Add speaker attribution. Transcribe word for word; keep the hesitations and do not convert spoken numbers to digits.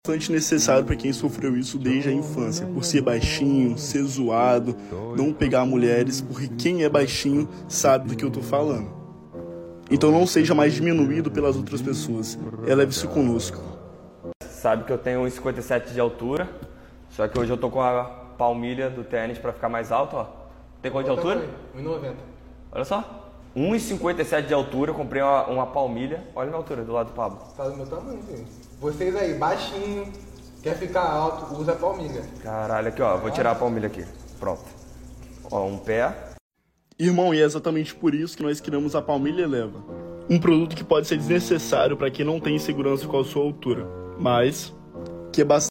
Speaker 1: Bastante necessário para quem sofreu isso desde a infância, por ser baixinho, ser zoado, não pegar mulheres, porque quem é baixinho sabe do que eu tô falando. Então não seja mais diminuído pelas outras pessoas, eleve isso conosco.
Speaker 2: Sabe que eu tenho um e cinquenta e sete de altura, só que hoje eu tô com a palmilha do tênis para ficar mais alto, ó. Tem quanto de altura?
Speaker 3: um e noventa.
Speaker 2: Olha só. um e cinquenta e sete de altura, eu comprei uma, uma palmilha. Olha a minha altura do lado do Pablo.
Speaker 3: Tá do meu tamanho, filho. Vocês aí, baixinho, quer ficar alto, usa a palmilha.
Speaker 2: Caralho, aqui ó, vou tirar a palmilha aqui. Pronto. Ó, um pé.
Speaker 1: Irmão, e é exatamente por isso que nós criamos a Palmilha Eleva. Um produto que pode ser desnecessário para quem não tem segurança com a sua altura, mas que é bastante